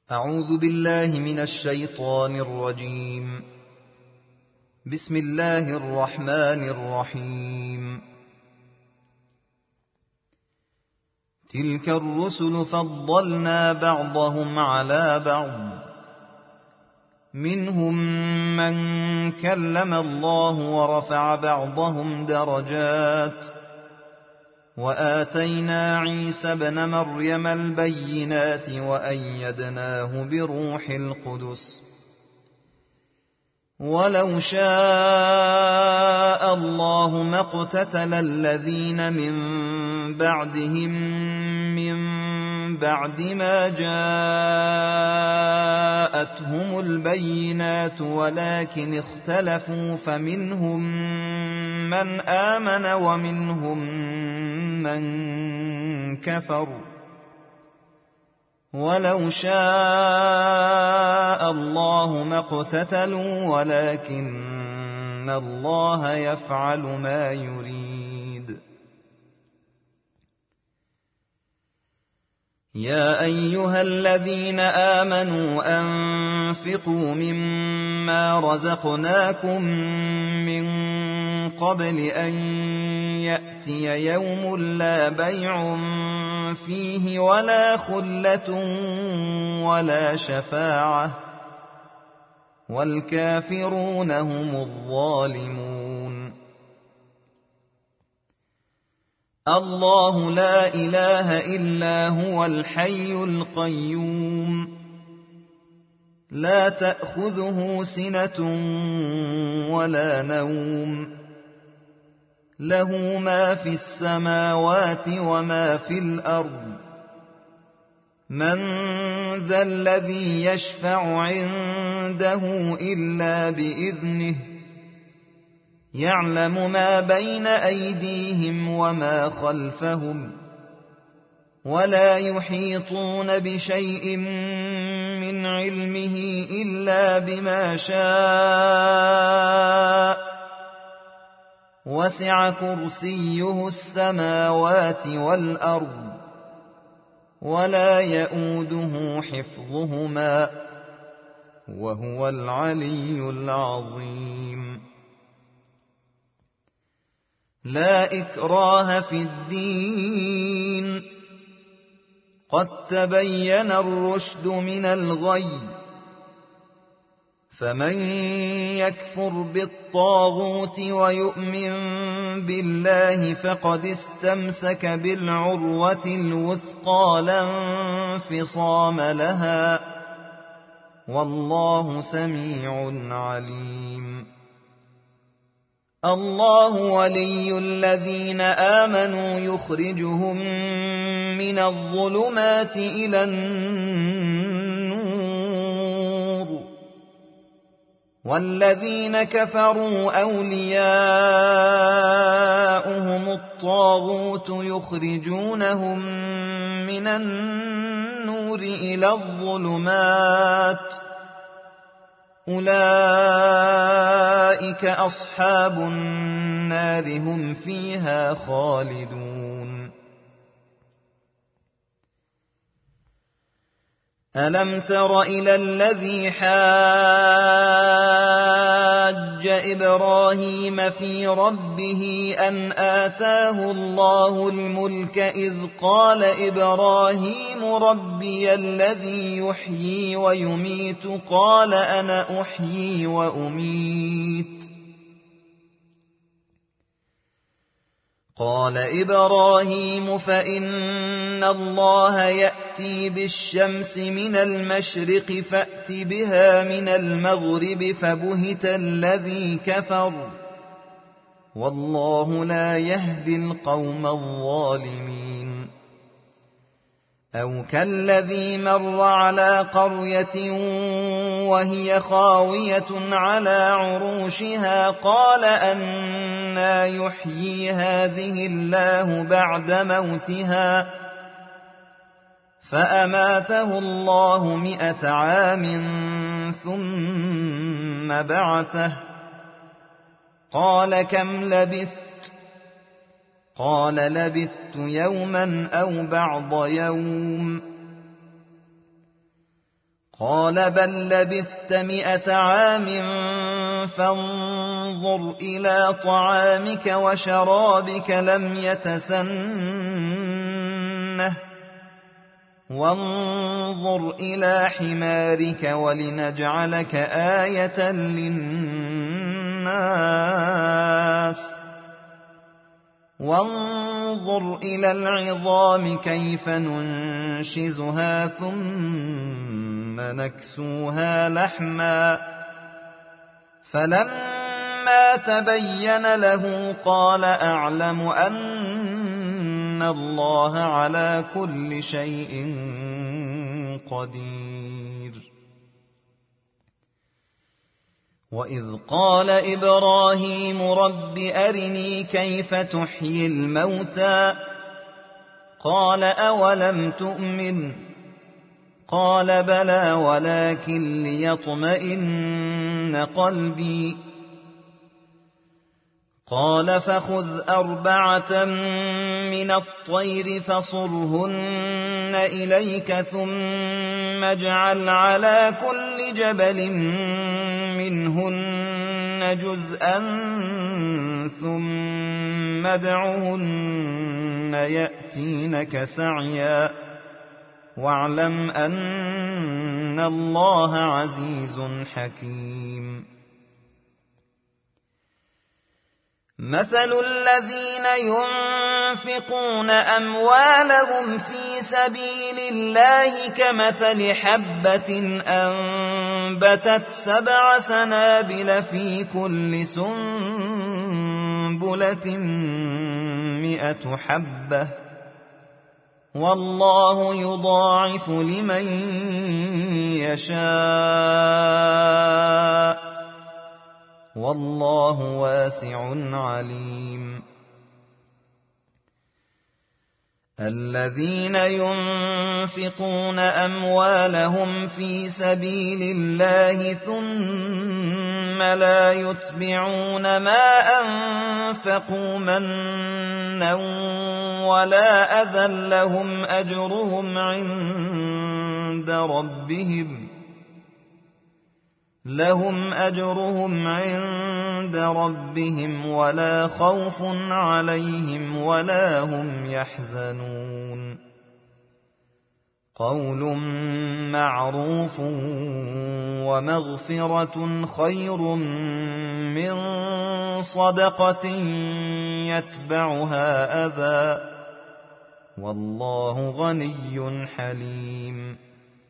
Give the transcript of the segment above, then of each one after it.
أعوذ بالله من الشيطان الرجيم. بسم الله الرحمن الرحيم. تلك الرسل فضلنا بعضهم على بعض، منهم من كلم الله ورفع بعضهم درجات، وآتينا عيسى ابن مريم البينات وأيدناه بروح القدس. ولو شاء الله ما اقتتل الذين من بعدهم من بعد ما جاءتهم البينات ولكن اختلفوا، فمنهم من آمن ومنهم من كفر. ولو شاء الله ما اقتتلوا ولكن الله يفعل ما يريد. يا أيها الذين آمنوا أنفقوا مما رزقناكم من قبل أن يأتي يوم لا بيع فيه ولا خلة ولا شفاعة، والكافرون هم الظالمون. الله لا إله إلا هو الحي القيوم، لا تأخذه سنة ولا نوم، له ما في السماوات وما في الأرض. من ذا الذي يشفع عنده إلا بإذنه، يعلم ما بين أيديهم وما خلفهم، ولا يحيطون بشيء من علمه إلا بما شاء. وسع كرسيه السماوات والأرض، ولا يئوده حفظهما، وهو العلي العظيم. لا إكراه في الدين، قد تبين الرشد من الغي، فمن يكفر بالطاغوت ويؤمن بالله فقد استمسك بالعروة الوثقى لا انفصام لها، والله سميع عليم. الله ولي الذين آمنوا يخرجهم من الظلمات إلى النور، والذين كفروا أولياؤهم الطاغوت يخرجونهم من النور إلى الظلمات، أولئك أصحاب النار هم فيها خالدون. ألم تر إلى الذي حاج إبراهيم في ربه أن آتاه الله الملك إذ قال إبراهيم ربي الذي يحيي ويميت قال أنا أحيي وأميت. قال إبراهيم فإن الله يأتي بالشمس من المشرق فأت بها من المغرب فبهت الذي كفر، والله لا يهدي القوم الظالمين. أو كالذي مر على قرية وهي خاوية على عروشها قال أنى يحيي هذه الله بعد موتها، فأماته الله 100 عام ثم بعثه، قال كم لبثت؟ قال لبثت يوما أو بعض يوم. قال بل لبثت 100 عام فانظر إلى طعامك وشرابك لم يتسنه وانظر إلى حمارك ولنجعلك آية للناس وانظر إلى العظام كيف ننشزها ثم نكسوها لحما فلما تبين له قال أعلم أن الله على كل شيء قدير. وإذ قال إبراهيم رب أرني كيف تحيي الموتى قال أولم تؤمن قال بلى ولكن ليطمئن قلبي قال فخذ 4 من الطير فصرهن إليك ثم اجعل على كل جبل منهن جزءا ثم ادعهن يأتينك سعيا واعلم أن الله عزيز حكيم. مثل الذين ينفقون أموالهم في سبيل الله كمثل حبة أنبتت 7 سنابل في كل سنبلة 100 حبة والله يضاعف لمن يشاء والله واسع عليم. الذين ينفقون أموالهم في سبيل الله ثم لا يتبعون ما أنفقوا منا ولا أذى لهم أجرهم عند ربهم ولا خوف عليهم ولا هم يحزنون. قول معروف ومغفرة خير من صدقة يتبعها أذى والله غني حليم.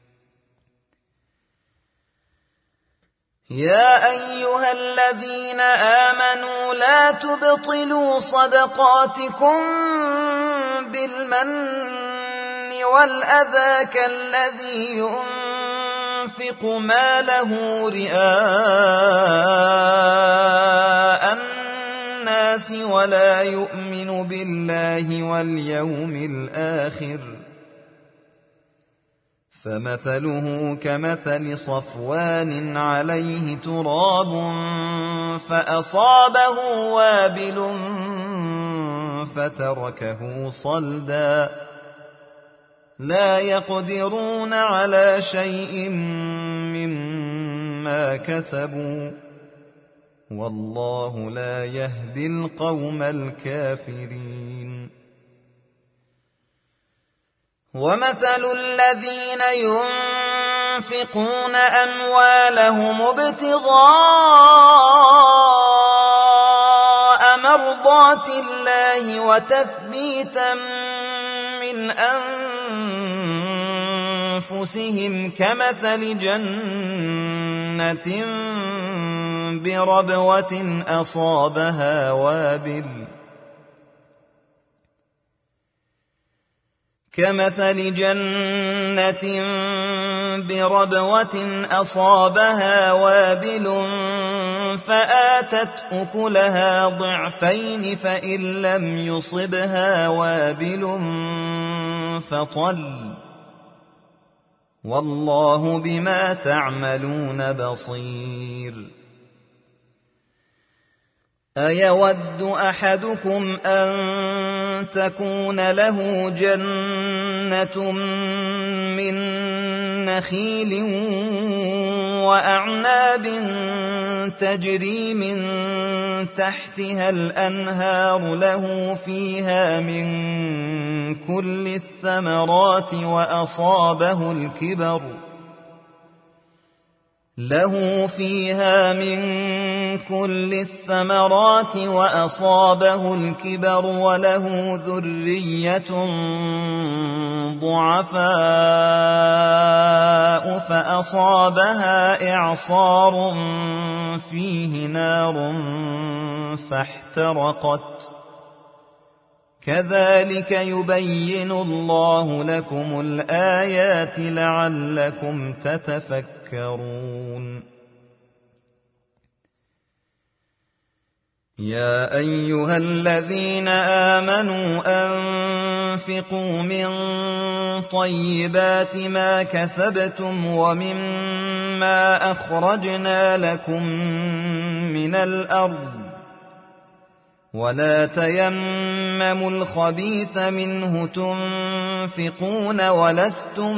يا أيها الذين آمنوا لا تبطلوا صدقاتكم بالمن والأذى كالذي ينفق ماله رئاء الناس ولا يؤمن بالله واليوم الآخر فمثله كمثل صفوان عليه تراب فأصابه وابل فتركه صلدا لا يقدرون على شيء مما كسبوا والله لا يهدي القوم الكافرين. ومثل الذين ينفقون أموالهم ابتغاء مرضات الله وتثبيتا من أنفسهم كمثل جنة بربوة أصابها وابل فآتت أكلها ضعفين فإن لم يصبها وابل فطل والله بما تعملون بصير. أيود أحدكم أن تكون له جنة من نخيل وأعناب تجري من تحتها الأنهار له فيها من كل الثمرات وأصابه الكبر وله ذرية ضعفاء فأصابها إعصار فيه نار فاحترقت كذلك يبين الله لكم الآيات لعلكم تتفكرون يا أيها الذين آمنوا أنفقوا من طيبات ما كسبتم ومما أخرجنا لكم من الأرض ولا تيمموا الخبيث منه تنفقون ولستم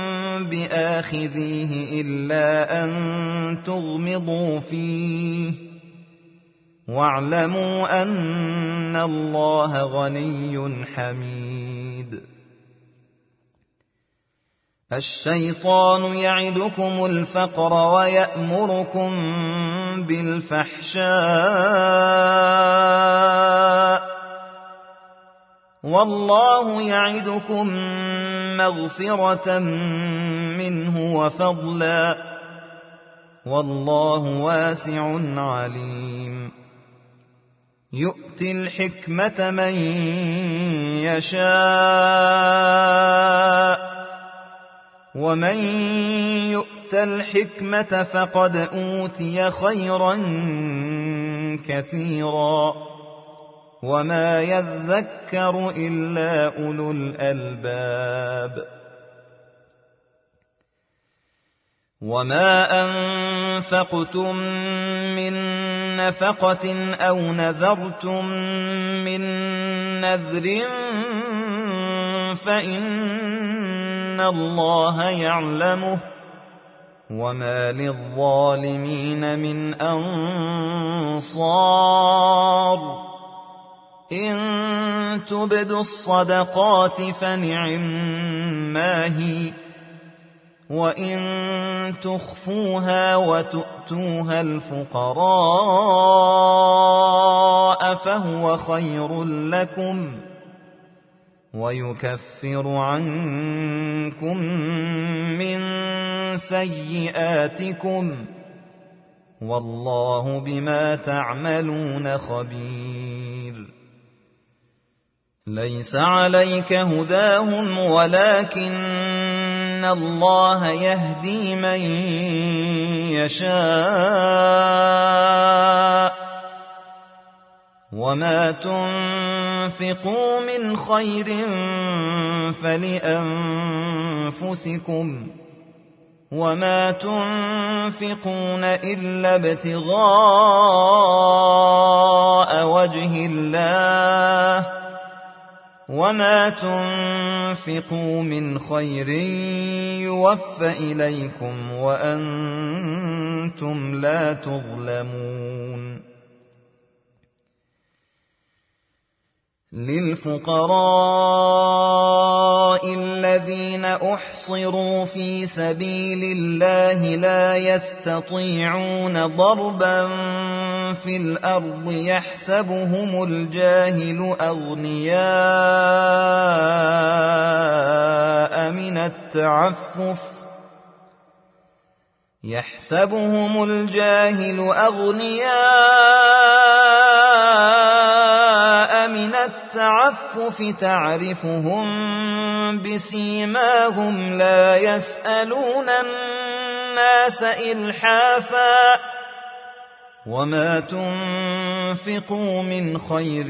بآخذيه إلا أن تغمضوا فيه واعلموا أن الله غني حميد الشيطان يعدكم الفقر ويأمركم بالفحشاء والله يعدكم مغفرة منه وفضلا والله واسع عليم يؤتي الحكمة من يشاء ومن يؤت الحكمة فقد أوتي خيرا كثيرا وما يذكر إلا أولو الألباب وما أنفقتم من نفقة أو نذرتم من نذر فإن الله يعلمه وما للظالمين من أنصار إن تبدوا الصدقات فنعما هي وإن تخفوها وتؤتوها الفقراء فهو خير لكم ويكفر عنكم من سيئاتكم والله بما تعملون خبير ليس عليك هداهم ولكن الله يهدي من يشاء وما تنفقوا من خير فلأنفسكم وما تنفقون إلا ابتغاء وجه الله وما تنفقوا من خير يوفى إليكم وأنتم لا تظلمون للفقراء الذين أحصروا في سبيل الله لا يستطيعون ضربا في الأرض يحسبهم الجاهل أغنياء من التعفف تعرفهم بسيماهم لا يسألون الناس إلحافا وما تنفقوا من خير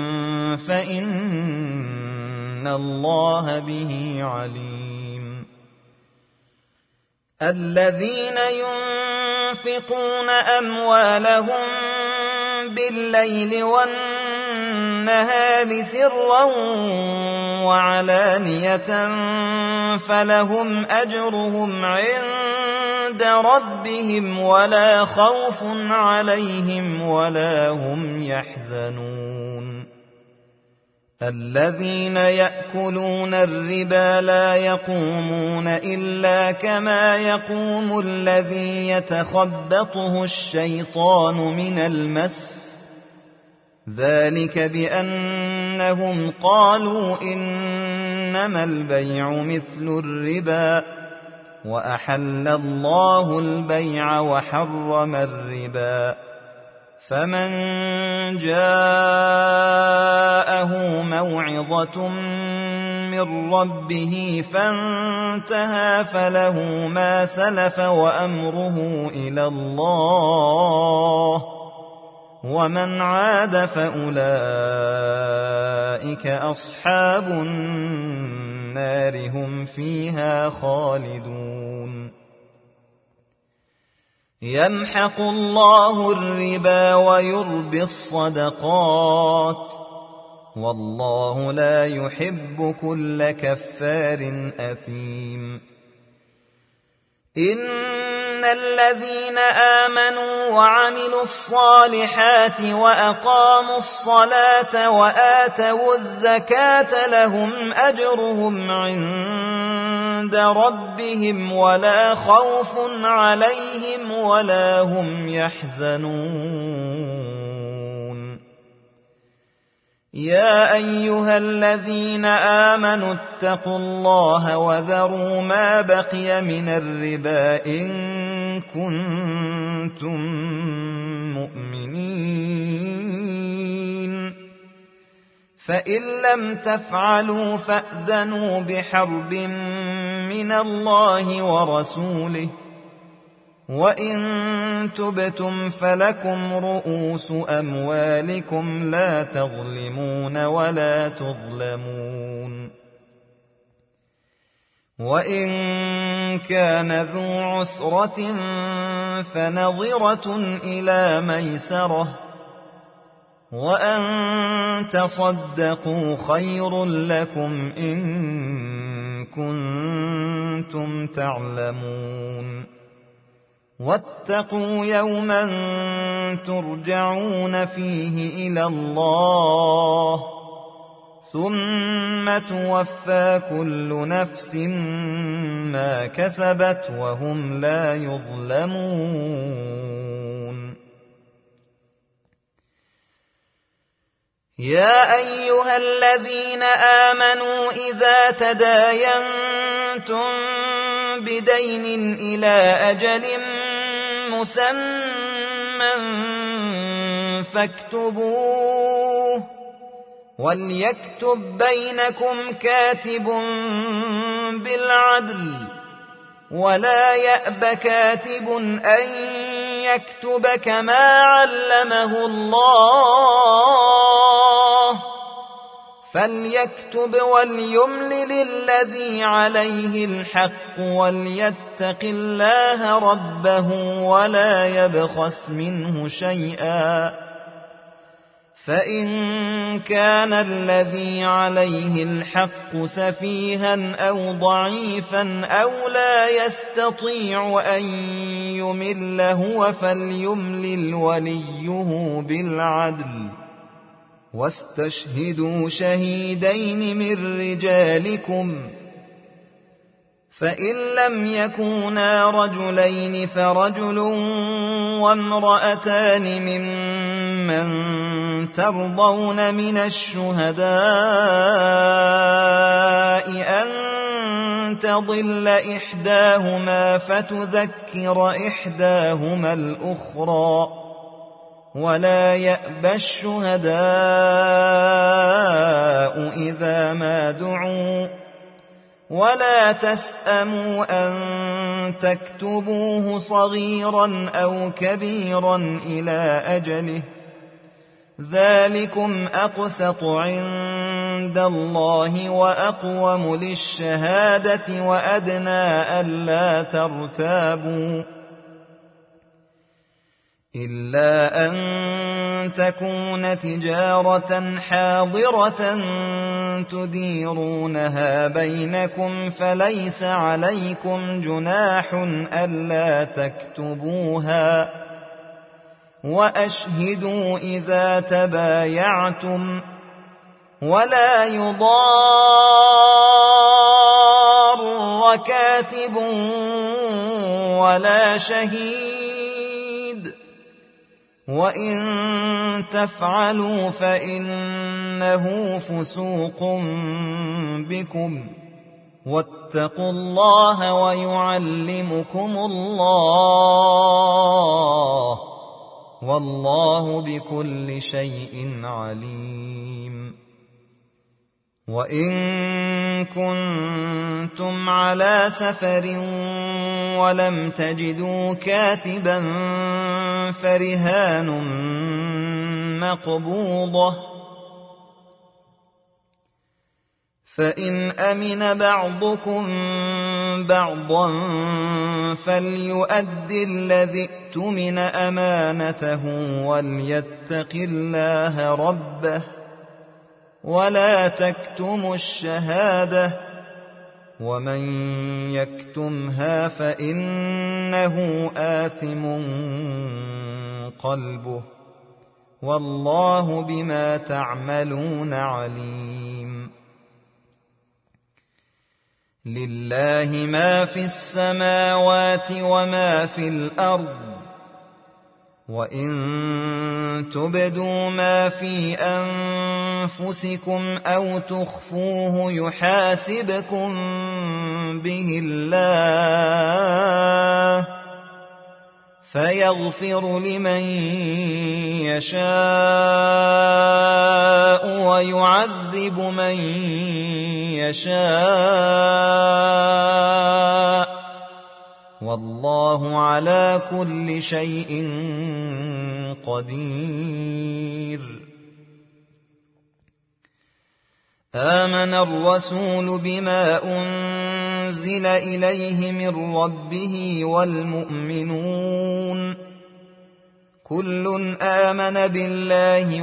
فإن الله به عليم الذين ينفقون أموالهم بالليل والنهار سرا وعلانية فلهم أجرهم عند ربهم ولا خوف عليهم ولا هم يحزنون الذين يأكلون الربا لا يقومون إلا كما يقوم الذي يتخبطه الشيطان من المس ذلك بأنهم قالوا إنما البيع مثل الربا وأحل الله البيع وحرم الربا فمن جاءه موعظة من ربه فانتهى فله ما سلف وأمره إلى الله ومن عاد فأولئك أصحاب النار هم فيها خالدون يمحق الله الربا ويربي الصدقات والله لا يحب كل كفار أثيم إن الذين آمنوا وعملوا الصالحات وأقاموا الصلاة وآتوا الزكاة لهم أجرهم عند ربهم ولا خوف عليهم ولا هم يحزنون يا أيها الذين آمنوا اتقوا الله وذروا ما بقي من الربا إن كنتم مؤمنين فإن لم تفعلوا فأذنوا بحرب من الله ورسوله وإن تبتم فلكم رؤوس أموالكم لا تظلمون ولا تظلمون وإن كان ذو عسرة فنظرة إلى ميسرة وأن تصدقوا خير لكم إن كنتم تعلمون واتقوا يوما ترجعون فيه إلى الله ثم توفى كل نفس ما كسبت وهم لا يظلمون يا أيها الذين آمنوا إذا تداينتم بدين إلى أجل مسمى فاكتبوه وليكتب بينكم كاتب بالعدل ولا يأب كاتب أن يكتب كما علمه الله فليكتب وليملل الذي عليه الحق وليتق الله ربه ولا يبخس منه شيئا فإن كان الذي عليه الحق سفيها أو ضعيفا أو لا يستطيع أن يمل هو فليملل وليه بالعدل واستشهدوا شهيدين من رجالكم فإن لم يكونا رجلين فرجل وامرأتان ممن ترضون من الشهداء أن تضل إحداهما فتذكر إحداهما الأخرى ولا يأبى الشهداء إذا ما دعوا ولا تسأموا أن تكتبوه صغيرا أو كبيرا إلى أجله ذلكم أقسط عند الله وأقوم للشهادة وأدنى ألا ترتابوا إلا أن تكون تجارة حاضرة تديرونها بينكم فليس عليكم جناح ألا تكتبوها وأشهدوا إذا تبايعتم ولا يضار كاتب ولا شهيد وإن تفعلوا فإنه فسوق بكم واتقوا الله ويعلمكم الله والله بكل شيء عليم وإن كنتم على سفر ولم تجدوا كاتبا فرهان مقبوضة فإن أمن بعضكم بعضا فليؤد الذي اؤتمن أمانته وليتق الله ربه ولا تكتموا الشهادة ومن يكتمها فإنه آثم قلبه والله بما تعملون عليم لله ما في السماوات وما في الأرض وإن تبدوا ما في أنفسكم أو تخفوه يحاسبكم به الله فيغفر لمن يشاء ويعذب من يشاء والله على كل شيء قدير آمن الرسول بما أنزل إليه من ربه والمؤمنون كل آمن بالله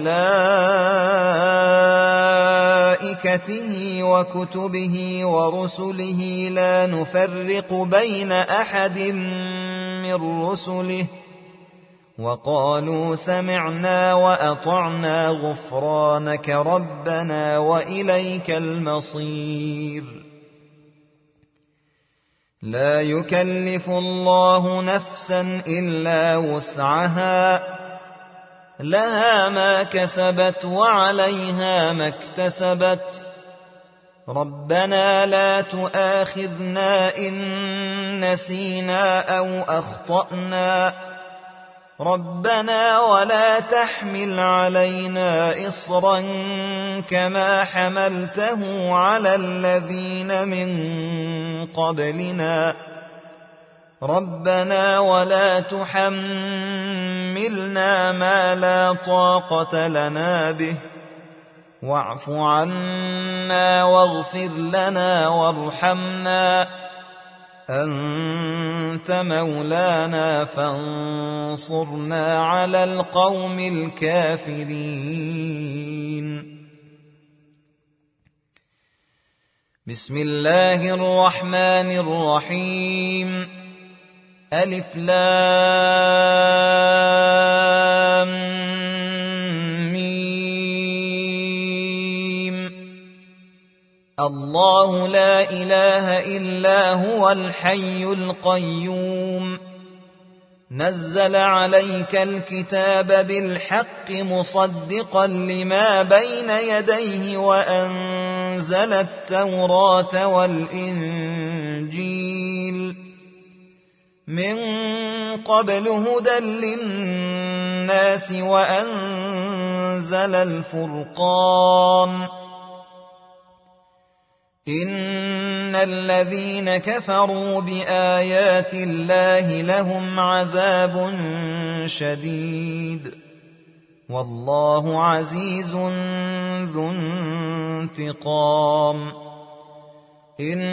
وملائكته وكتبه ورسله لا نفرق بين أحد من رسله وقالوا سمعنا وأطعنا غفرانك ربنا وإليك المصير لا يكلف الله نفسا إلا وسعها لها ما كسبت وعليها ما اكتسبت ربنا لا تؤاخذنا إن نسينا أو أخطأنا ربنا ولا تحمل علينا إصرا كما حملته على الذين من قبلنا ربنا ولا تحملنا ما لا طاقة لنا به واعف عنا واغفر لنا وارحمنا أنت مولانا فانصرنا على القوم الكافرين بسم الله الرحمن الرحيم ألف لام ميم الله لا إله إلا هو الحي القيوم نزل عليك الكتاب بالحق مصدقا لما بين يديه وأنزل التوراة والإنجيل من قبل هدى للناس وأنزل الفرقان إن الذين كفروا بآيات الله لهم عذاب شديد والله عزيز ذو انتقام